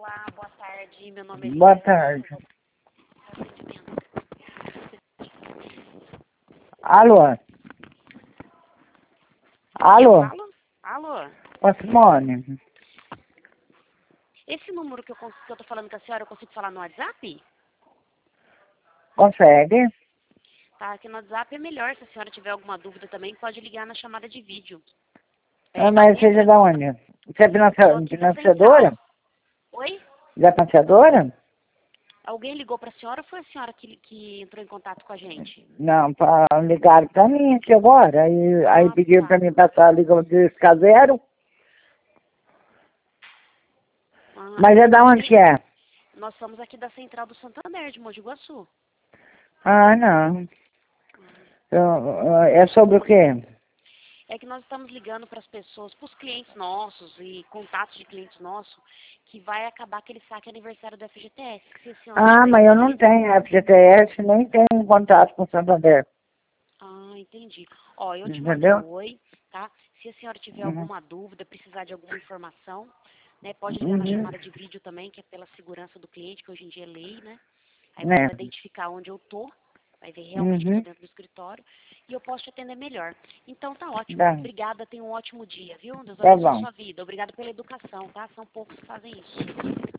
Olá, boa tarde. Meu nome é Boa Lívia. tarde. Alô? Alô? Alô? Alô? Ô, Simone, Esse número que eu tô falando com a senhora, eu consigo falar no WhatsApp? consegue? Tá, aqui no WhatsApp é melhor. Se a senhora tiver alguma dúvida também, pode ligar na chamada de vídeo. Mas seja da onde? Você é Tô aqui da financiadora? central. Oi? Da financiadora? Alguém ligou pra senhora ou foi a senhora que entrou em contato com a gente? Não, ligaram pra mim aqui agora. Aí Ah, pediram pra tá. mim passar a ligação de zero. Ah, Mas é da onde que é? nós somos aqui da Central do Santander, de Mogi Guaçu. Ah, não. É sobre o quê? É que nós estamos ligando para as pessoas, para os clientes nossos e contatos de clientes nossos, que vai acabar aquele saque aniversário do FGTS. Que se a senhora Ah, tiver mas eu não interesse. tenho FGTS, nem tenho contato com o Santander. Ah, entendi. Ó, eu te mandei Entendeu? o oi, tá? Se a senhora tiver Uhum. alguma dúvida, precisar de alguma informação, né, pode ligar na Uhum. chamada de vídeo também, que é pela segurança do cliente, que hoje em dia é lei, né? Aí você Né? vai identificar onde eu tô, vai ver realmente que eu tô Uhum. dentro do escritório e eu posso te atender melhor. Então tá ótimo. Tá, Obrigada, tenha um ótimo dia, viu? Deus tá abençoe bom. sua vida. Obrigada pela educação, tá? São poucos que fazem isso.